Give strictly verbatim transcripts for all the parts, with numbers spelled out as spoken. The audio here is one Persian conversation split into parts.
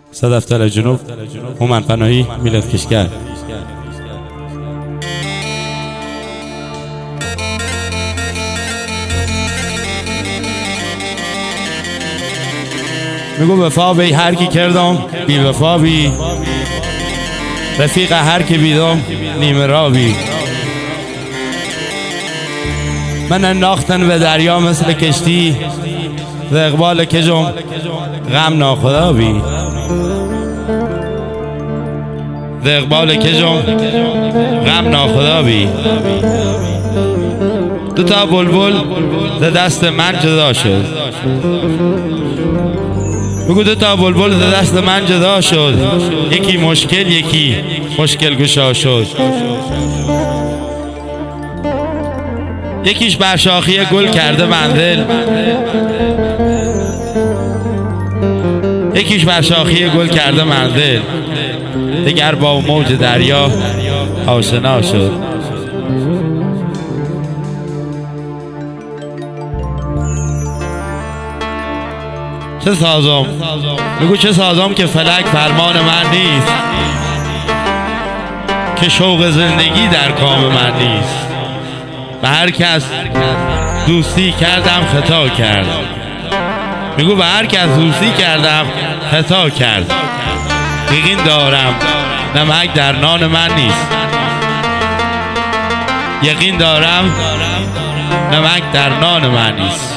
صدفتر جنوب هومن پناهی میلاد کشگر. میگو وفا بی هر کی کردم بی وفا بی، رفیق هر کی بیدم نیمه را بی. من انداختن به دریا مثل کشتی، و اقبال کجم غم ناخدا بی، و اقبال کجم غم ناخدا بی. دو تا بلبل ز دست من جدا شد، بگو دو تا بلبل ز دست من جدا شد، یکی مشکل یکی مشکل گشا شد. یکیش بر شاخی گل کرده منزل، یکیش بر شاخی گل کرده منزل، دیگر با موج دریا آشنا شد. چه سازم؟ بگو چه سازم که فلک فرمان من نیست، که شوق زندگی در کام من نیست. به هر کس دوستی کردم خطا کرد، میگو به هر کس دوستی کردم خطا کرد. یقین دارم نمک در نان من نیست، یقین دارم نمک در نان من نیست.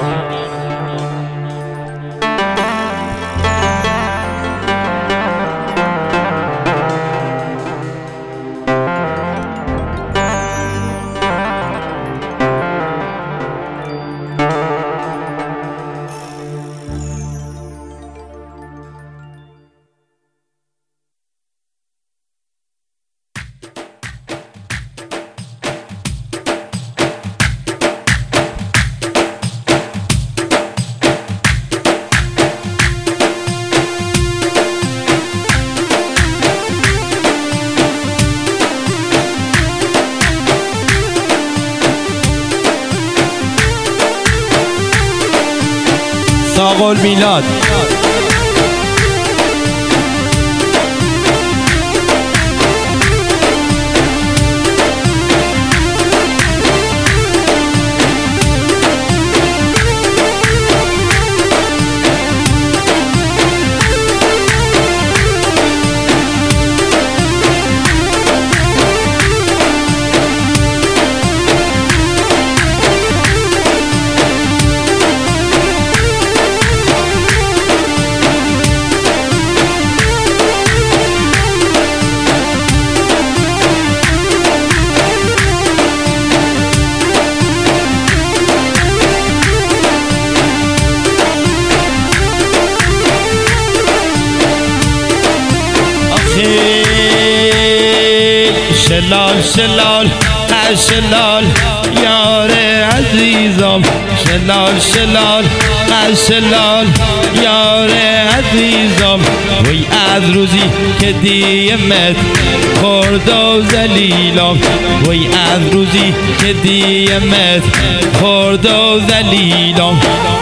ساقل میلاد شلال شلال شلال یار عزیزم، شلال شلال شلال یار عزیزم. وی از روزی که دیمت خورد و ذلیلم، وی از روزی که دیمت خورد و ذلیلم.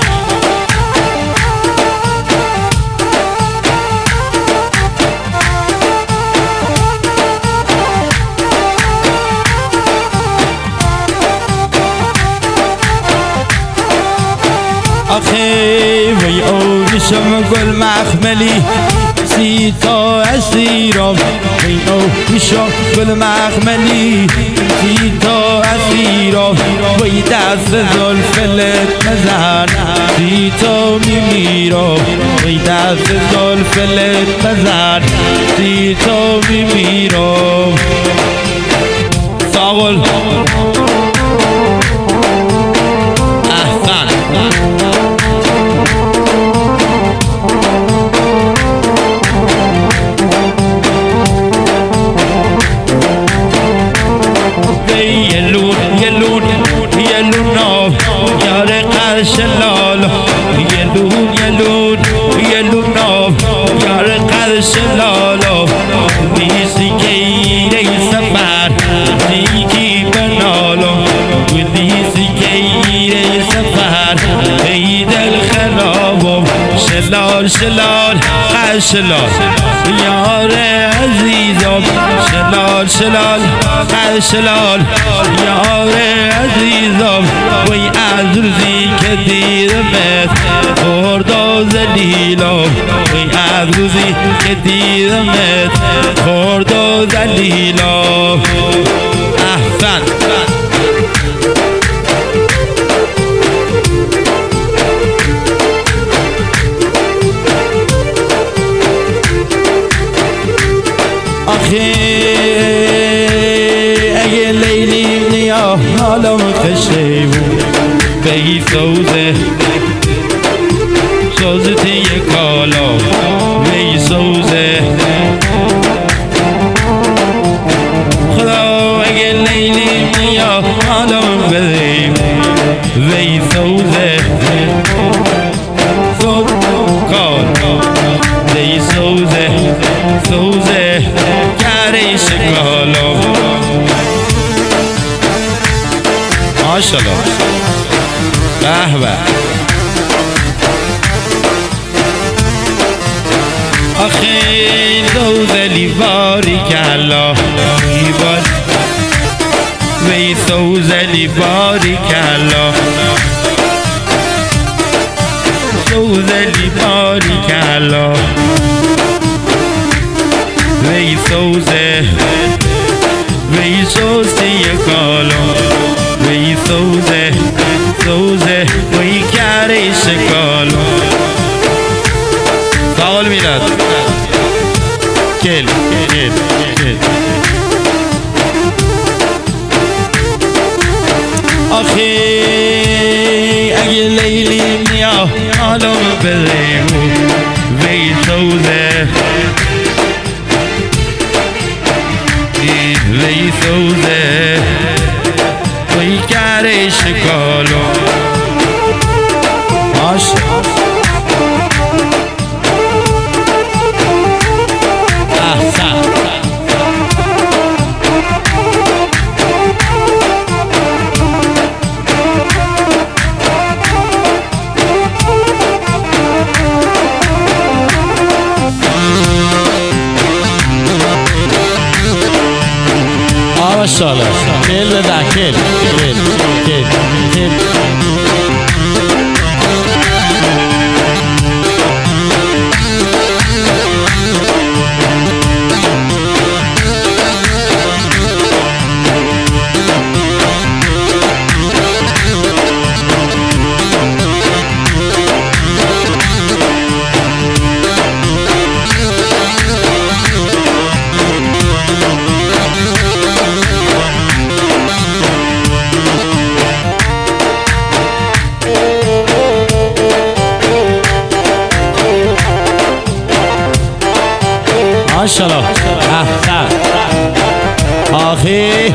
آخه وی اوریشم گل مخملی سی تا اسیرم، وی اوریشم گل مخملی سی تا اسیرم. وی دست زلفلت نزن سی تا میمیرم، وی دست زلفلت نزن سی تا میمیرم. ساقل شلال یلون یلون یلون یار قد شلال. بیسی که ای سفر دیگی بنالو، بیسی که ای سفر ای دل خرابم. شلال شلال شلال شلال یار عزیزم شلال شلال شلال یار عزیزم وی از روزی که دیدمت خورد و ذلیلم وی از روزی که دیدمت خورد و ذلیلم احسن آخه اگه لیلی نیا حالم خشیبون بگی سوزه سوزتی یک کالا بگی سوزه خدا اگه لیلی نیا حالم بگی بگی سوزه سوز کالا بگی سوزه سوزه کاری شکالو ماشالله به به آخه سوزلی باری کلا بار وی سوزلی باری کلا سوزلی باری کلا وی سوزه وی سوزه یکالو وی سوزه سوزه وی کاری شکالو سوال میداد کل کل کل آخی اگه لیلی نیا حالم بزیمو وی سوزه وی سوزه وی کاری شکالو احسن ماشاءالله کل بده کل کل کل کل ماشاءالله احسن آخی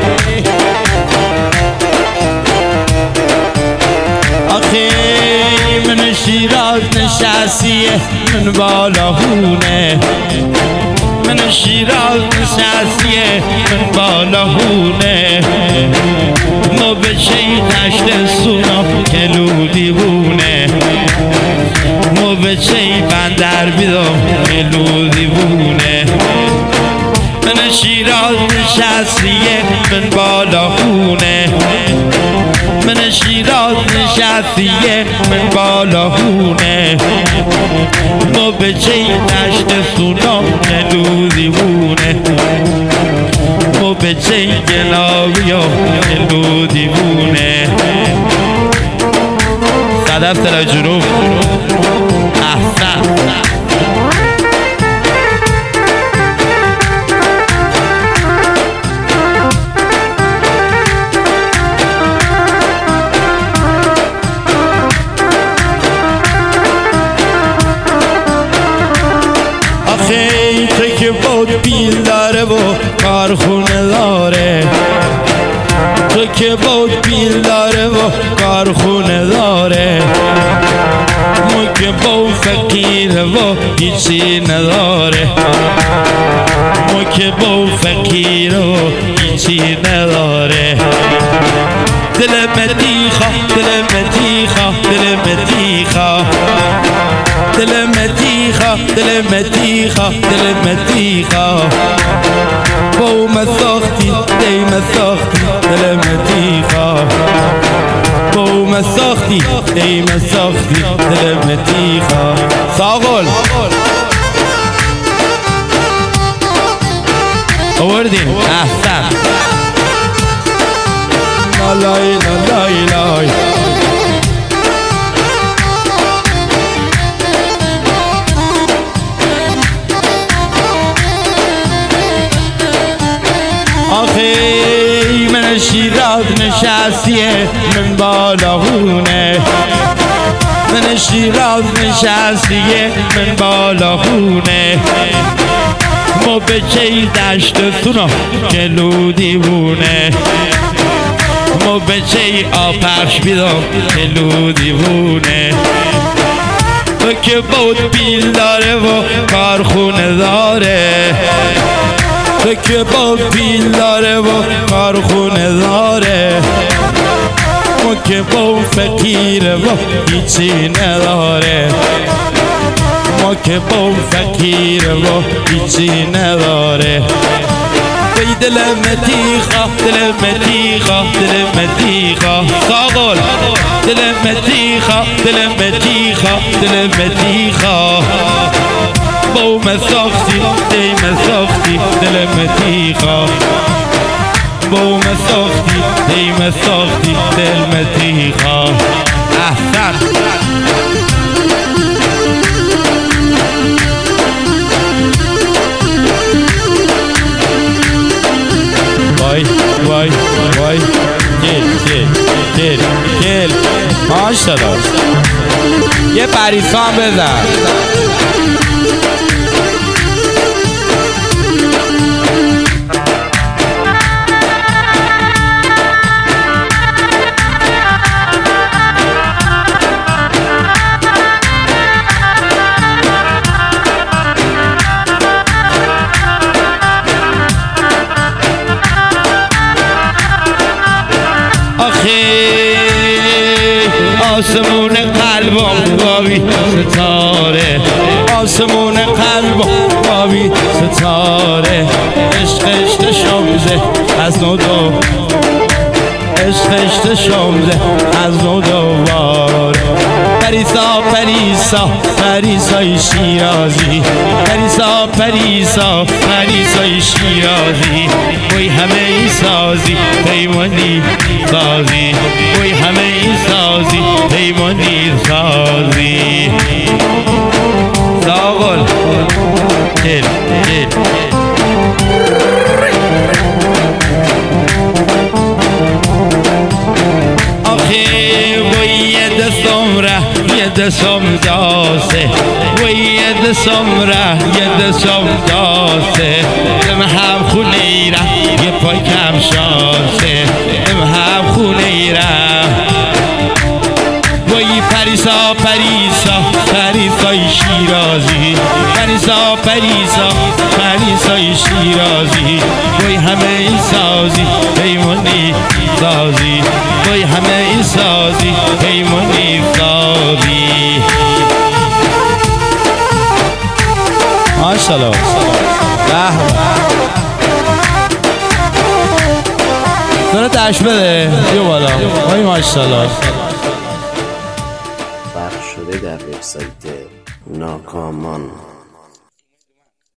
آخی من شیراز نشستیه من بالا هونه من شیراز نشستیه من بالا هونه ما به چی دشت سونا کلو دیوونه ما به چی بندر بیدم کلو دیوونه من شیراز نشستیه من بالا خونه من شیراز نشستیه من بالا خونه ما به چی دشت سونا کلو دیوونه ما به چی گلاوی و کلو دیوونه صدف تلا جنوب احسن آخه تو که بود بیل داره و کارخونه داره تو که بود بیل داره و کارخونه داره ما که بود فقیر و هیچی نداره ما که بود فقیر و هیچی نداره دل مدیخا دل مدیخا دل مدیخا دل مدیخا متیخا دل متیخا دل متیخا بو مساختی دی مساختی دل متیخا بو مساختی دی مساختی دل متیخا ساغل آوردین احسن لای لای لای آخه من شیراز نشستیه من بالاخونه من شیراز نشستیه من بالاخونه ما به چی دشتتونا جلو دیوونه ما به چی آپرش بیدم جلو دیوونه تو که بود بیل داره و کارخونه داره تو که بود بیل داره و کارخونه داره ما که بود فقیره و هیچی نداره ما که با فقیره و هیچی نداره وی دل متیخا دل متیخا دل متیخا ساغل دل متیخا دل متیخا دل متیخا با مساختی دی مساختی دل متیخا با مساختی دی مساختی دل متیخا احسن وای وای وای گل گل گل گل ماشاءالله یه پریسان بزن آسمون قلبم بابی ستاره آسمون قلبم بابی ستاره عشق عشق شمزه از نو دو عشق عشق شمزه از نو دوباره پریسا پریسا پریسای شیرازی پریسا پریسا پریسای شیرازی وی همه ای سازی پیمانی سازی وی همه ای سازی پیمانی سازی ساغل دل دل یه دستم داسته و یه دستم ره یه دستم داسته ام هم خونه ایرم یه پای کم شاسته ام هم خونه ایرم وای پریسا پریسا پریسای شیرازی پریسا پریسا پریسای شیرازی وای همه این سازی پیمانی سازی وای همه این سازی پیمانی سازی ماشاءالله داره دشت بده بیا بالا وای ماشاءالله پخش شده در وبسایت ناکامان.